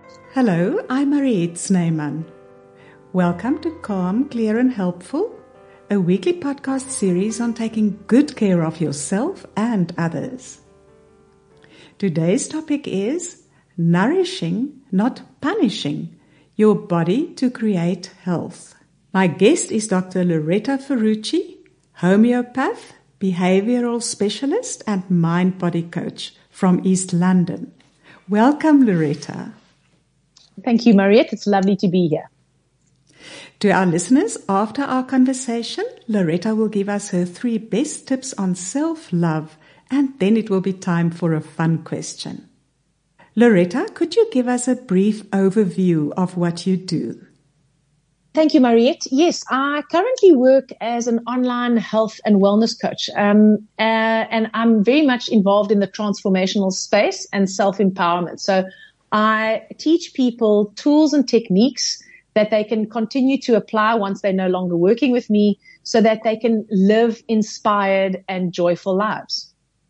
Hello, I'm Mariette Snyman. Welcome to Calm, Clear and Helpful, a weekly podcast series on taking good care of yourself and others. Today's topic is nourishing, not punishing, your body to create health. My guest is Dr. Loretta Ferrucci, homeopath, behavioral specialist and mind-body coach from East London. Welcome, Loretta. Thank you, Mariette. It's lovely to be here. To our listeners, after our conversation, Loretta will give us her 3 best tips on self-love, and then it will be time for a fun question. Loretta, could you give us a brief overview of what you do? Thank you, Mariette. Yes, I currently work as an online health and wellness coach, and I'm very much involved in the transformational space and self-empowerment. So I teach people tools and techniques that they can continue to apply once they're no longer working with me so that they can live inspired and joyful lives.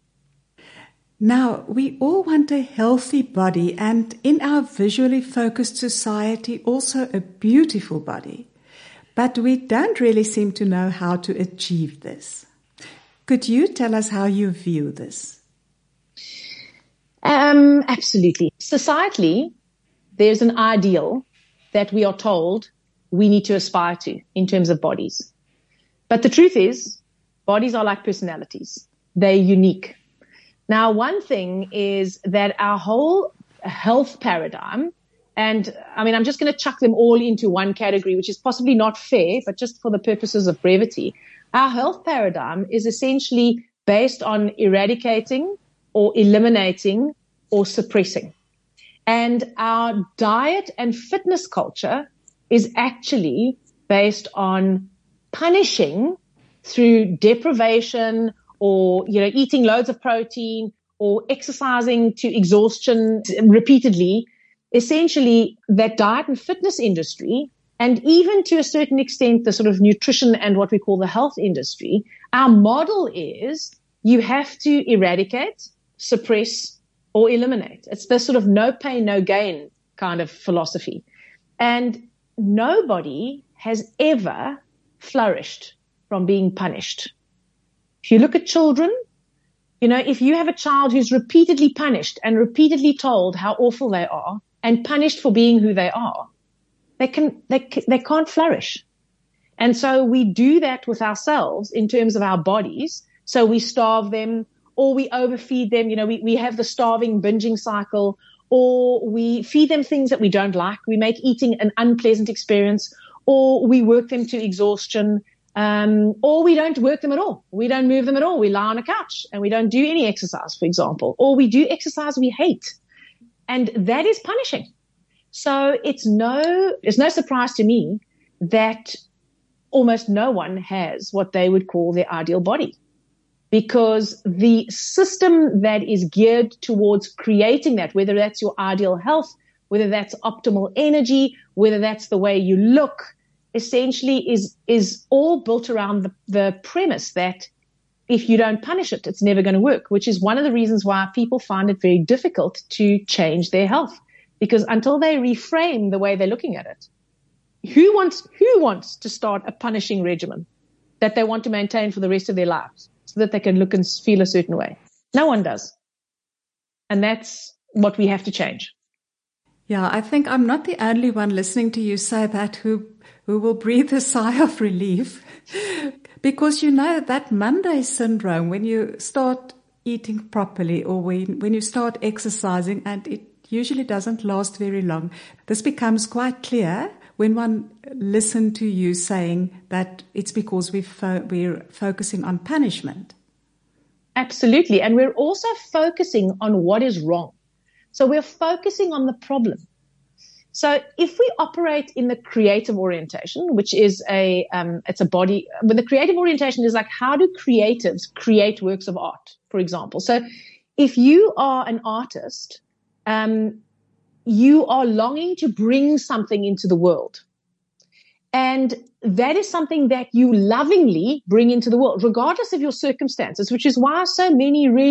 Now, we all want a healthy body and in our visually focused society, also a beautiful body. But we don't really seem to know how to achieve this. Could you tell us how you view this? Absolutely. Societally, there's an ideal that we are told we need to aspire to in terms of bodies. But the truth is, bodies are like personalities. They're unique. Now, one thing is that our whole health paradigm, and I'm just going to chuck them all into one category, which is possibly not fair, but just for the purposes of brevity, our health paradigm is essentially based on eradicating or eliminating or suppressing. And our diet and fitness culture is actually based on punishing through deprivation or, eating loads of protein or exercising to exhaustion repeatedly. Essentially, that diet and fitness industry, and even to a certain extent, the sort of nutrition and what we call the health industry, our model is you have to eradicate, suppress, or eliminate. It's this sort of no pain, no gain kind of philosophy. And nobody has ever flourished from being punished. If you look at children, if you have a child who's repeatedly punished and repeatedly told how awful they are and punished for being who they are, they can't flourish. And so we do that with ourselves in terms of our bodies. So we starve them or we overfeed them. We have the starving binging cycle, or we feed them things that we don't like. We make eating an unpleasant experience, or we work them to exhaustion. Or we don't work them at all. We don't move them at all. We lie on a couch and we don't do any exercise, for example, or we do exercise we hate. And that is punishing. So it's no surprise to me that almost no one has what they would call their ideal body, because the system that is geared towards creating that, whether that's your ideal health, whether that's optimal energy, whether that's the way you look, essentially is all built around the premise that if you don't punish it, it's never going to work, which is one of the reasons why people find it very difficult to change their health. Because until they reframe the way they're looking at it, who wants to start a punishing regimen that they want to maintain for the rest of their lives so that they can look and feel a certain way? No one does. And that's what we have to change. Yeah, I think I'm not the only one listening to you say that who will breathe a sigh of relief, because that Monday syndrome, when you start eating properly or when you start exercising, and it usually doesn't last very long, this becomes quite clear when one listens to you saying that it's because we're focusing on punishment. Absolutely. And we're also focusing on what is wrong. So we're focusing on the problem. So if we operate in the creative orientation, which is it's a body, but the creative orientation is like, how do creatives create works of art, for example? So if you are an artist, you are longing to bring something into the world. And that is something that you lovingly bring into the world, regardless of your circumstances, which is why so many really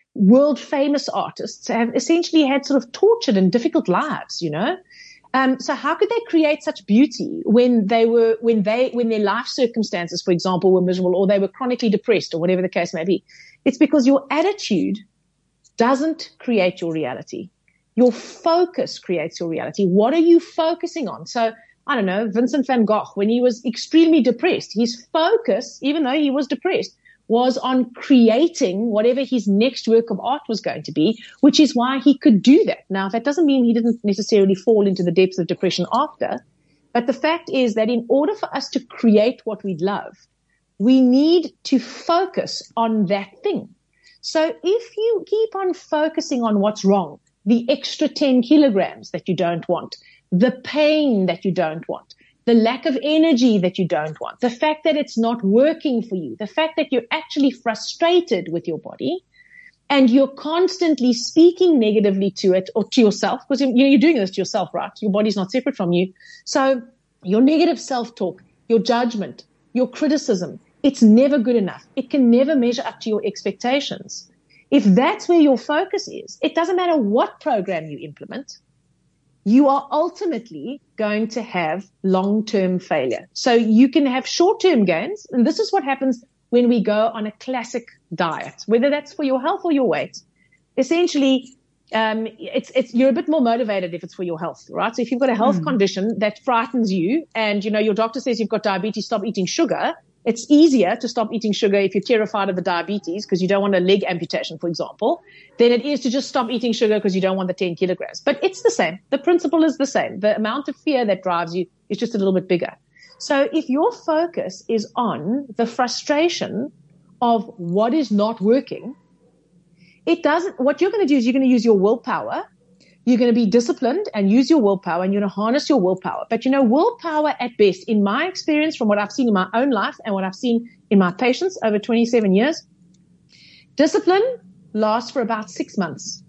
world famous artists have essentially had sort of tortured and difficult lives, So how could they create such beauty when their life circumstances, for example, were miserable, or they were chronically depressed, or whatever the case may be? It's because your attitude doesn't create your reality. Your focus creates your reality. What are you focusing on? So, I don't know, Vincent van Gogh, when he was extremely depressed, his focus, even though he was depressed, was on creating whatever his next work of art was going to be, which is why he could do that. Now, that doesn't mean he didn't necessarily fall into the depths of depression after, but the fact is that in order for us to create what we love, we need to focus on that thing. So if you keep on focusing on what's wrong, the extra 10 kilograms that you don't want, the pain that you don't want, the lack of energy that you don't want, the fact that it's not working for you, the fact that you're actually frustrated with your body and you're constantly speaking negatively to it or to yourself, because you're doing this to yourself, right? Your body's not separate from you. So your negative self-talk, your judgment, your criticism, it's never good enough. It can never measure up to your expectations. If that's where your focus is, it doesn't matter what program you implement, you are ultimately going to have long-term failure. So you can have short-term gains, and this is what happens when we go on a classic diet, whether that's for your health or your weight. Essentially, you're a bit more motivated if it's for your health, right? So if you've got a health condition that frightens you and, your doctor says you've got diabetes, stop eating sugar. It's easier to stop eating sugar if you're terrified of the diabetes because you don't want a leg amputation, for example, than it is to just stop eating sugar because you don't want the 10 kilograms. But it's the same. The principle is the same. The amount of fear that drives you is just a little bit bigger. So if your focus is on the frustration of what is not working, what you're going to do is you're going to use your willpower. You're going to be disciplined and use your willpower, and you're going to harness your willpower. But willpower at best, in my experience, from what I've seen in my own life and what I've seen in my patients over 27 years, discipline lasts for about 6 months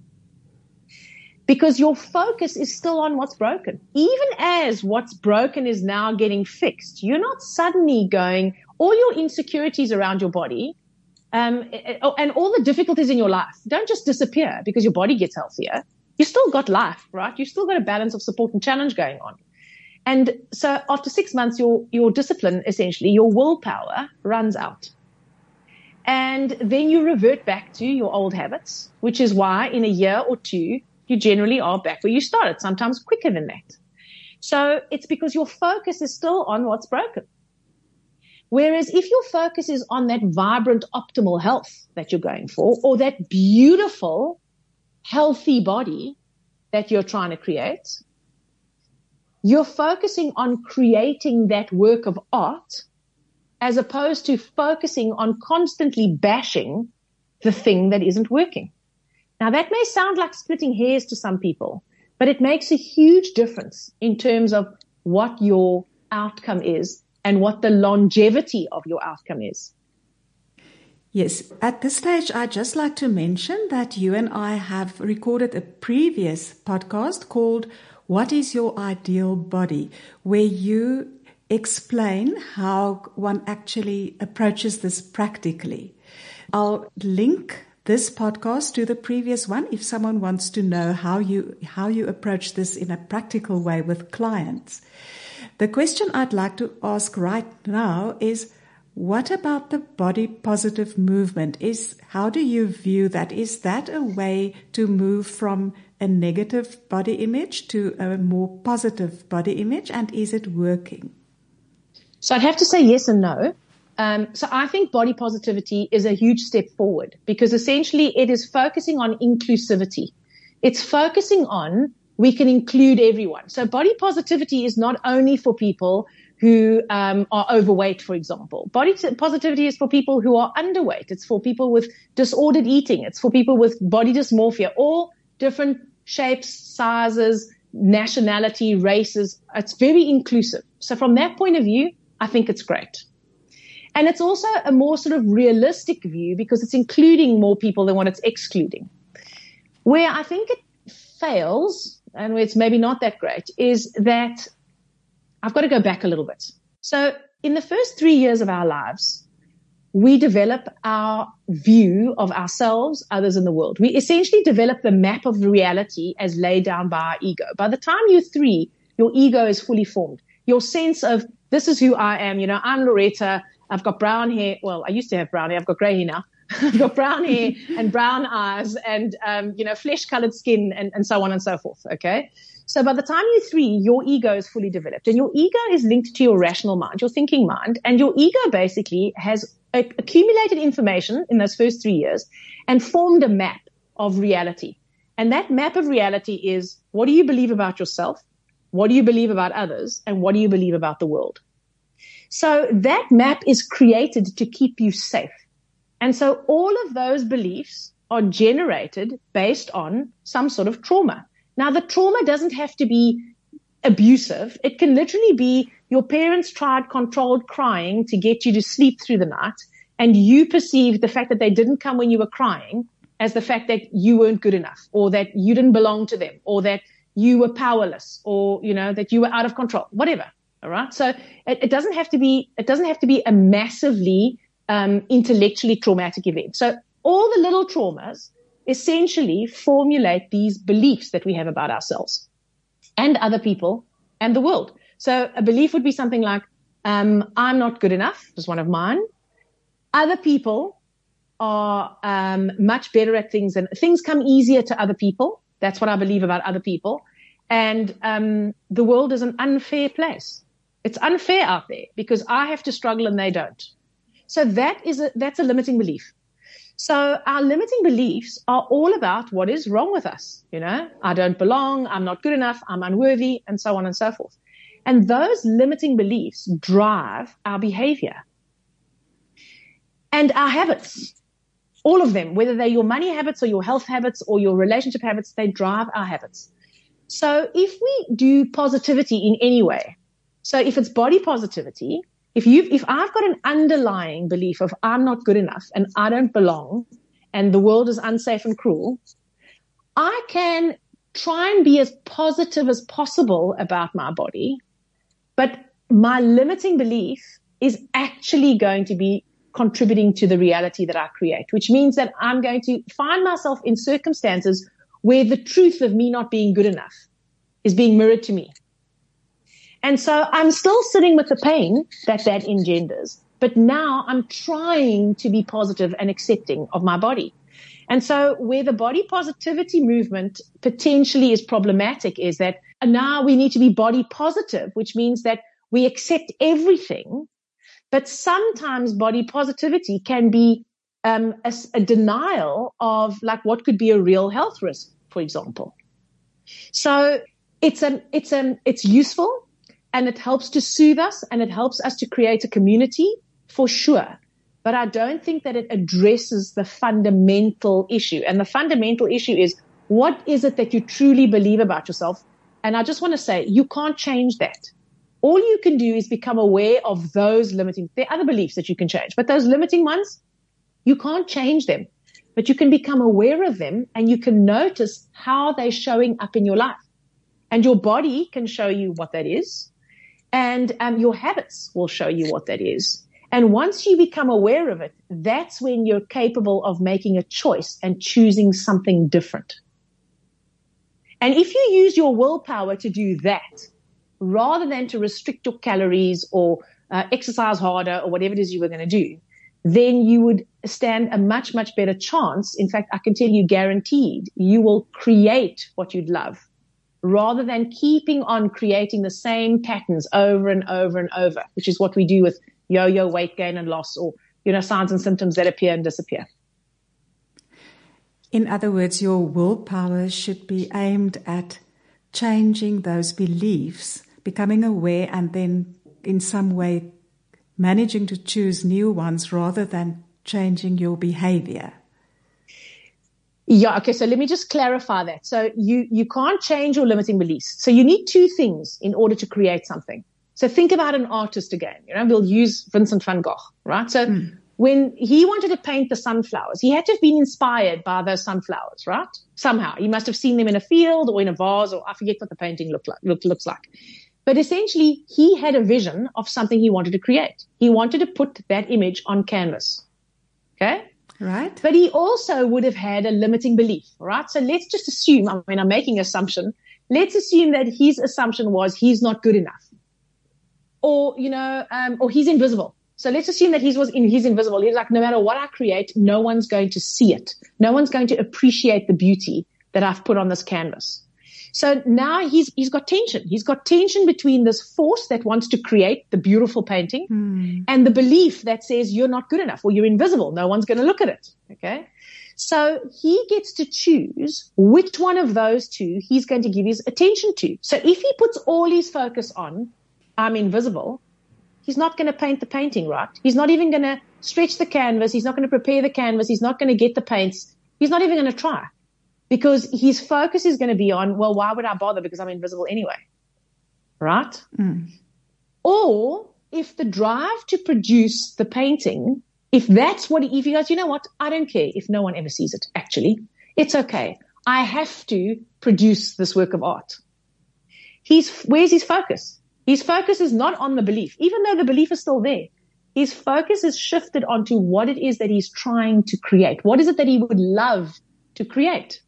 because your focus is still on what's broken. Even as what's broken is now getting fixed, you're not suddenly going, all your insecurities around your body and all the difficulties in your life don't just disappear because your body gets healthier. You still got life, right? You still got a balance of support and challenge going on. And so after 6 months, your discipline, essentially, your willpower runs out. And then you revert back to your old habits, which is why in a year or two, you generally are back where you started, sometimes quicker than that. So it's because your focus is still on what's broken. Whereas if your focus is on that vibrant, optimal health that you're going for, or that beautiful, healthy body that you're trying to create, you're focusing on creating that work of art as opposed to focusing on constantly bashing the thing that isn't working. Now, that may sound like splitting hairs to some people, but it makes a huge difference in terms of what your outcome is and what the longevity of your outcome is. Yes, at this stage, I'd just like to mention that you and I have recorded a previous podcast called What is Your Ideal Body?, where you explain how one actually approaches this practically. I'll link this podcast to the previous one if someone wants to know how you approach this in a practical way with clients. The question I'd like to ask right now is, what about the body positive movement? How do you view that? Is that a way to move from a negative body image to a more positive body image? And is it working? So I'd have to say yes and no. So I think body positivity is a huge step forward because essentially it is focusing on inclusivity. It's focusing on we can include everyone. So body positivity is not only for people who are overweight, for example. Body positivity is for people who are underweight. It's for people with disordered eating. It's for people with body dysmorphia, all different shapes, sizes, nationality, races. It's very inclusive. So from that point of view, I think it's great. And it's also a more sort of realistic view because it's including more people than what it's excluding. Where I think it fails, and where it's maybe not that great, is that I've got to go back a little bit. So in the first 3 years of our lives, we develop our view of ourselves, others, in the world. We essentially develop the map of reality as laid down by our ego. By the time you're 3, your ego is fully formed. Your sense of, this is who I am. I'm Loretta. I've got brown hair. Well, I used to have brown hair. I've got gray hair now. I've got brown hair and brown eyes and, flesh-colored skin and so on and so forth. Okay. So by the time you're 3, your ego is fully developed, and your ego is linked to your rational mind, your thinking mind, and your ego basically has accumulated information in those first 3 years and formed a map of reality. And that map of reality is, what do you believe about yourself? What do you believe about others? And what do you believe about the world? So that map is created to keep you safe. And so all of those beliefs are generated based on some sort of trauma. Now, the trauma doesn't have to be abusive. It can literally be your parents tried controlled crying to get you to sleep through the night, and you perceived the fact that they didn't come when you were crying as the fact that you weren't good enough, or that you didn't belong to them, or that you were powerless, or, that you were out of control, whatever. All right. So it doesn't have to be a massively intellectually traumatic event. So all the little traumas essentially formulate these beliefs that we have about ourselves and other people and the world. So a belief would be something like, I'm not good enough, was one of mine. Other people are much better at things, and things come easier to other people. That's what I believe about other people. And the world is an unfair place. It's unfair out there because I have to struggle and they don't. So that's a limiting belief. So our limiting beliefs are all about what is wrong with us. I don't belong, I'm not good enough, I'm unworthy, and so on and so forth. And those limiting beliefs drive our behavior and our habits. All of them, whether they're your money habits or your health habits or your relationship habits, they drive our habits. So if we do positivity in any way, so if it's body positivity, if I've got an underlying belief of I'm not good enough and I don't belong and the world is unsafe and cruel, I can try and be as positive as possible about my body, but my limiting belief is actually going to be contributing to the reality that I create, which means that I'm going to find myself in circumstances where the truth of me not being good enough is being mirrored to me. And so I'm still sitting with the pain that engenders, but now I'm trying to be positive and accepting of my body. And so where the body positivity movement potentially is problematic is that now we need to be body positive, which means that we accept everything. But sometimes body positivity can be a denial of like what could be a real health risk, for example. So it's useful. And it helps to soothe us, and it helps us to create a community for sure. But I don't think that it addresses the fundamental issue. And the fundamental issue is, what is it that you truly believe about yourself? And I just want to say, you can't change that. All you can do is become aware of those limiting, there are other beliefs that you can change, but those limiting ones, you can't change them. But you can become aware of them, and you can notice how they're showing up in your life. And your body can show you what that is. And your habits will show you what that is. And once you become aware of it, that's when you're capable of making a choice and choosing something different. And if you use your willpower to do that, rather than to restrict your calories or exercise harder or whatever it is you were going to do, then you would stand a much, much better chance. In fact, I can tell you guaranteed, you will create what you'd love, rather than keeping on creating the same patterns over and over and over, which is what we do with yo-yo weight gain and loss, or, signs and symptoms that appear and disappear. In other words, your willpower should be aimed at changing those beliefs, becoming aware, and then in some way managing to choose new ones rather than changing your behavior. Yeah, okay, so let me just clarify that. So you can't change your limiting beliefs. So you need two things in order to create something. So think about an artist again. We'll use Vincent van Gogh, right? So when he wanted to paint the sunflowers, he had to have been inspired by those sunflowers, right? Somehow. He must have seen them in a field or in a vase, or I forget what the painting looks like. But essentially, he had a vision of something he wanted to create. He wanted to put that image on canvas. Okay? Right. But he also would have had a limiting belief, right? So let's just assume, I mean, I'm making an assumption. Let's assume that his assumption was he's not good enough. Or, or he's invisible. So let's assume that he's invisible. He's like, no matter what I create, no one's going to see it. No one's going to appreciate the beauty that I've put on this canvas. So now he's got tension. He's got tension between this force that wants to create the beautiful painting and the belief that says you're not good enough or you're invisible. No one's going to look at it. Okay. So he gets to choose which one of those two he's going to give his attention to. So if he puts all his focus on, I'm invisible, he's not going to paint the painting, right? He's not even going to stretch the canvas. He's not going to prepare the canvas. He's not going to get the paints. He's not even going to try. Because his focus is going to be on, well, why would I bother? Because I'm invisible anyway. Right? Or if the drive to produce the painting, if he goes, you know what? I don't care if no one ever sees it, actually. It's okay. I have to produce this work of art. Where's his focus? His focus is not on the belief, even though the belief is still there. His focus is shifted onto what it is that he's trying to create. What is it that he would love to create?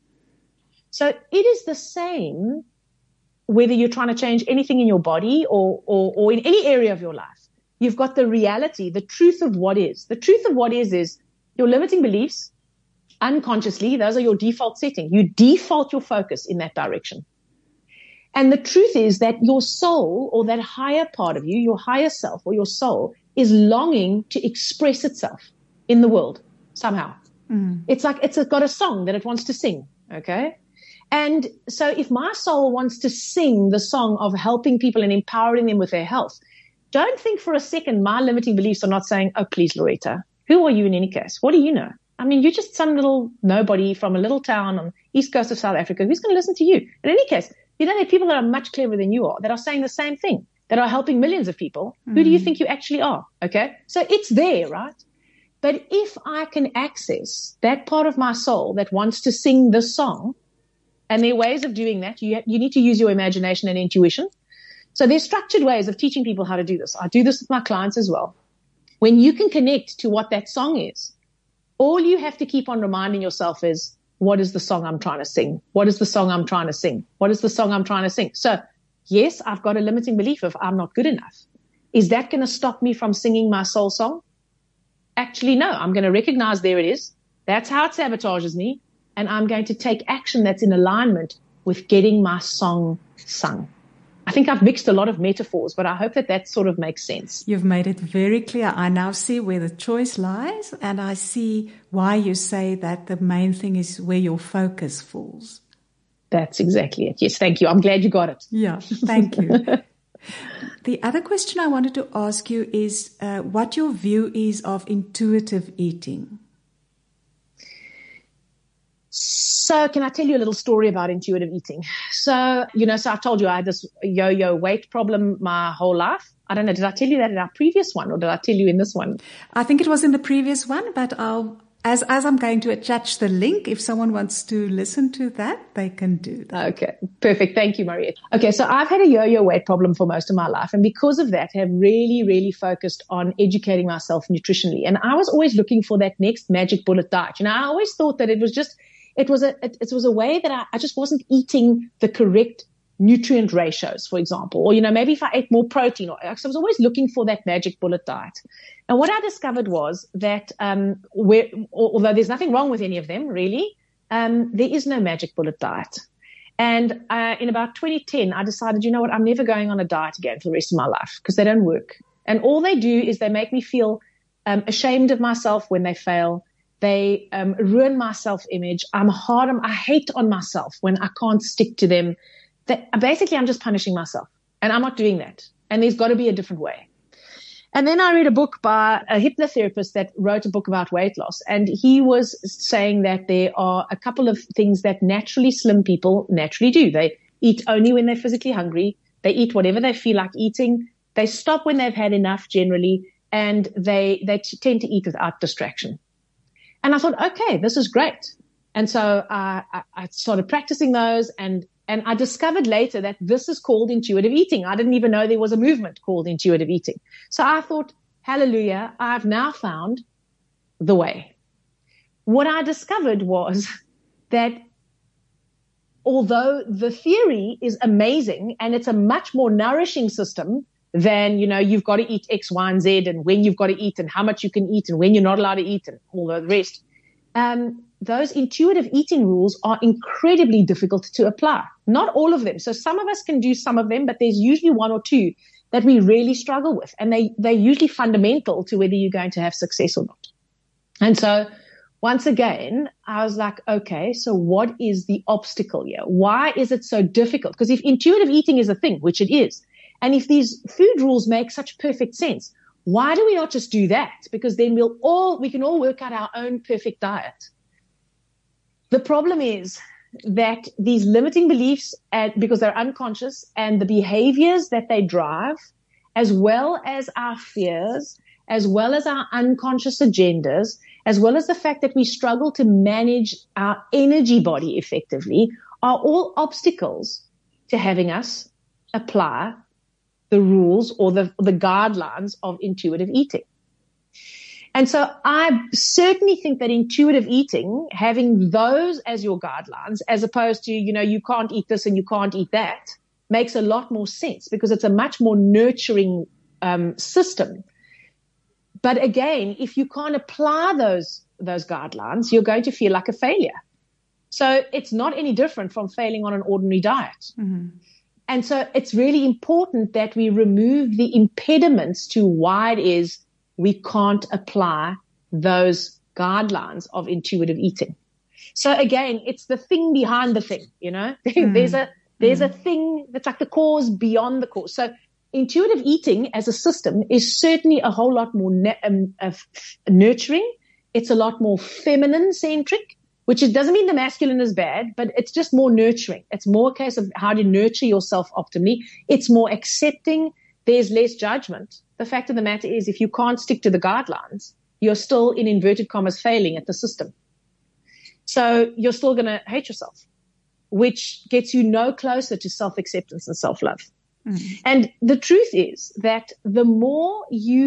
So it is the same whether you're trying to change anything in your body or in any area of your life. You've got the reality, the truth of what is. The truth of what is your limiting beliefs, unconsciously, those are your default setting. You default your focus in that direction. And the truth is that your soul or that higher part of you, your higher self or your soul, is longing to express itself in the world somehow. It's like it's got a song that it wants to sing, okay? And so if my soul wants to sing the song of helping people and empowering them with their health, don't think for a second my limiting beliefs are not saying, oh, please, Loretta, who are you in any case? What do you know? I mean, you're just some little nobody from a little town on the east coast of South Africa. Who's going to listen to you? In any case, there are people that are much cleverer than you are that are saying the same thing, that are helping millions of people. Who do you think you actually are? Okay. So it's there, right? But if I can access that part of my soul that wants to sing this song, and there are ways of doing that. You need to use your imagination and intuition. So there's structured ways of teaching people how to do this. I do this with my clients as well. When you can connect to what that song is, all you have to keep on reminding yourself is, what is the song I'm trying to sing? What is the song I'm trying to sing? What is the song I'm trying to sing? So yes, I've got a limiting belief of I'm not good enough. Is that going to stop me from singing my soul song? Actually, no. I'm going to recognize there it is. That's how it sabotages me. And I'm going to take action that's in alignment with getting my song sung. I think I've mixed a lot of metaphors, but I hope that sort of makes sense. You've made it very clear. I now see where the choice lies, and I see why you say that the main thing is where your focus falls. That's exactly it. Yes, thank you. I'm glad you got it. Yeah, thank you. The other question I wanted to ask you is what your view is of intuitive eating. So can I tell you a little story about intuitive eating? So I told you I had this yo-yo weight problem my whole life. I don't know, did I tell you that in our previous one or did I tell you in this one? I think it was in the previous one, but as I'm going to attach the link, if someone wants to listen to that, they can do that. Okay, perfect. Thank you, Mariette. Okay, so I've had a yo-yo weight problem for most of my life, and because of that, have really, really focused on educating myself nutritionally. And I was always looking for that next magic bullet diet. I always thought that it was a way that I just wasn't eating the correct nutrient ratios, for example, or, maybe if I ate more protein, so I was always looking for that magic bullet diet. And what I discovered was that, although there's nothing wrong with any of them, really, there is no magic bullet diet. And, in about 2010, I decided, I'm never going on a diet again for the rest of my life because they don't work. And all they do is they make me feel, ashamed of myself when they fail. They ruin my self-image. I hate on myself when I can't stick to them. Basically, I'm just punishing myself, and I'm not doing that. And there's got to be a different way. And then I read a book by a hypnotherapist that wrote a book about weight loss, and he was saying that there are a couple of things that naturally slim people naturally do. They eat only when they're physically hungry. They eat whatever they feel like eating. They stop when they've had enough generally, and they tend to eat without distraction. And I thought, okay, this is great. And so I started practicing those, and And I discovered later that this is called intuitive eating. I didn't even know there was a movement called intuitive eating. So I thought, hallelujah, I've now found the way. What I discovered was that although the theory is amazing and it's a much more nourishing system than, you've got to eat X, Y, and Z and when you've got to eat and how much you can eat and when you're not allowed to eat and all the rest. Those intuitive eating rules are incredibly difficult to apply. Not all of them. So some of us can do some of them, but there's usually one or two that we really struggle with. And they're usually fundamental to whether you're going to have success or not. And so once again, I was like, okay, so what is the obstacle here? Why is it so difficult? Because if intuitive eating is a thing, which it is, and if these food rules make such perfect sense, why do we not just do that? Because then we can all work out our own perfect diet. The problem is that these limiting beliefs, because they're unconscious, and the behaviors that they drive, as well as our fears, as well as our unconscious agendas, as well as the fact that we struggle to manage our energy body effectively, are all obstacles to having us apply the rules or the guidelines of intuitive eating. And so I certainly think that intuitive eating, having those as your guidelines, as opposed to, you can't eat this and you can't eat that, makes a lot more sense because it's a much more nurturing system. But again, if you can't apply those guidelines, you're going to feel like a failure. So it's not any different from failing on an ordinary diet. Mm-hmm. And so it's really important that we remove the impediments to why it is we can't apply those guidelines of intuitive eating. So again, it's the thing behind the thing, There's a thing that's like the cause beyond the cause. So intuitive eating as a system is certainly a whole lot more nurturing. It's a lot more feminine centric, which it doesn't mean the masculine is bad, but it's just more nurturing. It's more a case of how to nurture yourself optimally. It's more accepting. There's less judgment. The fact of the matter is, if you can't stick to the guidelines, you're still, in inverted commas, failing at the system. So you're still going to hate yourself, which gets you no closer to self-acceptance and self-love. Mm. And the truth is that the more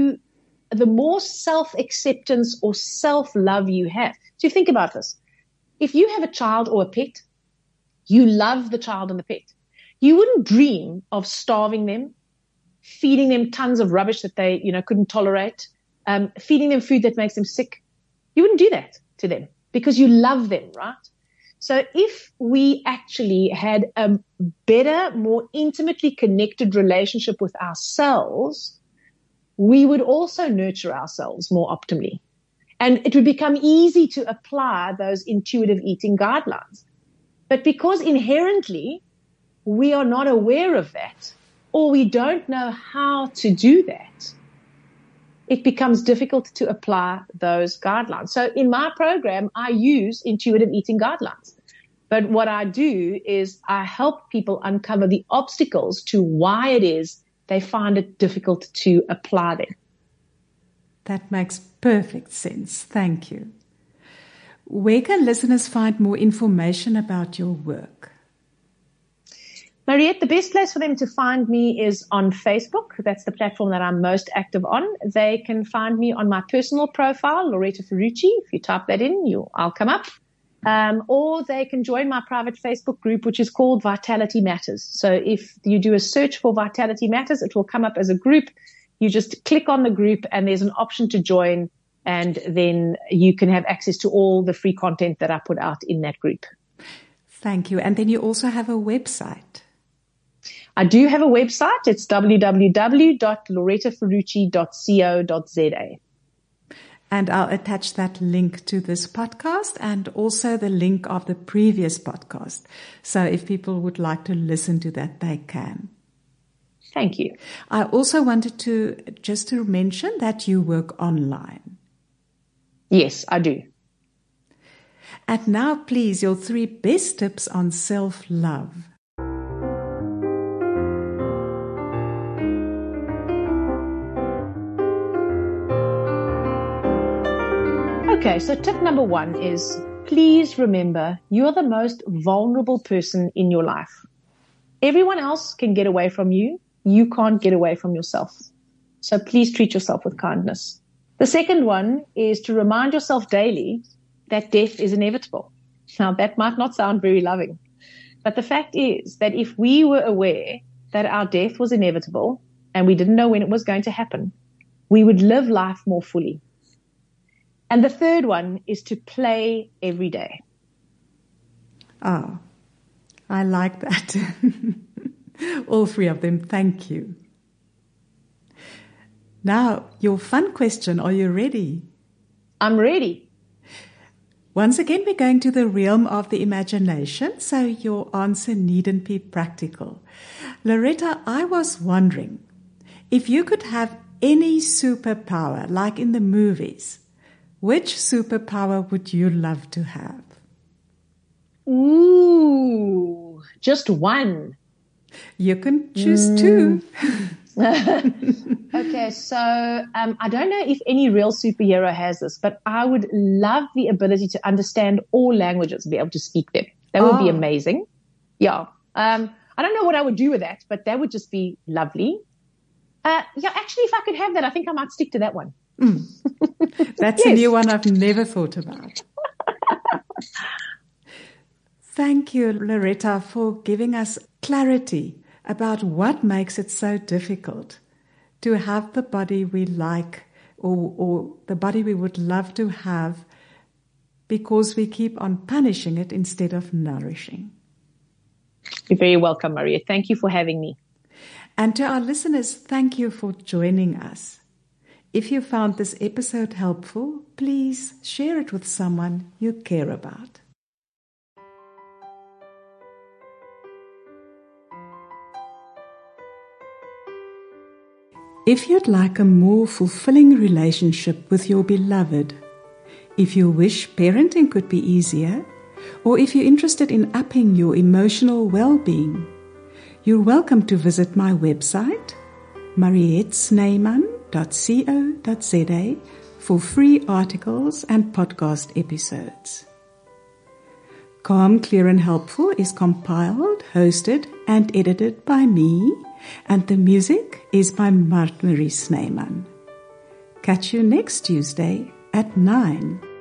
self-acceptance or self-love you have. So think about this. If you have a child or a pet, you love the child and the pet. You wouldn't dream of starving them, feeding them tons of rubbish that they, couldn't tolerate, feeding them food that makes them sick. You wouldn't do that to them because you love them, right? So if we actually had a better, more intimately connected relationship with ourselves, we would also nurture ourselves more optimally. And it would become easy to apply those intuitive eating guidelines. But because inherently we are not aware of that, or we don't know how to do that, it becomes difficult to apply those guidelines. So in my program, I use intuitive eating guidelines. But what I do is I help people uncover the obstacles to why it is they find it difficult to apply them. That makes perfect sense. Thank you. Where can listeners find more information about your work? Mariette, the best place for them to find me is on Facebook. That's the platform that I'm most active on. They can find me on my personal profile, Loretta Ferrucci. If you type that in, I'll come up. Or they can join my private Facebook group, which is called Vitality Matters. So if you do a search for Vitality Matters, it will come up as a group. You just click on the group and there's an option to join, and then you can have access to all the free content that I put out in that group. Thank you. And then you also have a website. I do have a website. It's www.lorettaferrucci.co.za. And I'll attach that link to this podcast and also the link of the previous podcast. So if people would like to listen to that, they can. Thank you. I also wanted to mention that you work online. Yes, I do. And now, please, your 3 best tips on self-love. Okay, so tip number 1 is please remember you are the most vulnerable person in your life. Everyone else can get away from you. You can't get away from yourself. So please treat yourself with kindness. The second one is to remind yourself daily that death is inevitable. Now, that might not sound very loving, but the fact is that if we were aware that our death was inevitable and we didn't know when it was going to happen, we would live life more fully. And the third one is to play every day. Oh, I like that. All three of them, thank you. Now, your fun question, are you ready? I'm ready. Once again, we're going to the realm of the imagination, so your answer needn't be practical. Loretta, I was wondering, if you could have any superpower, like in the movies, which superpower would you love to have? Ooh, just one. You can choose two. Okay, so I don't know if any real superhero has this, but I would love the ability to understand all languages and be able to speak them. That would be amazing. Yeah. I don't know what I would do with that, but that would just be lovely. Yeah, actually, if I could have that, I think I might stick to that one. That's a new one I've never thought about. Thank you, Loretta, for giving us clarity about what makes it so difficult to have the body we like or the body we would love to have because we keep on punishing it instead of nourishing. You're very welcome, Maria. Thank you for having me. And to our listeners, thank you for joining us. If you found this episode helpful, please share it with someone you care about. If you'd like a more fulfilling relationship with your beloved, if you wish parenting could be easier, or if you're interested in upping your emotional well-being, you're welcome to visit my website, marietsnyman.co.za, for free articles and podcast episodes. Calm, Clear and Helpful is compiled, hosted and edited by me, and the music is by Mart Marie Snyman. Catch you next Tuesday at 9.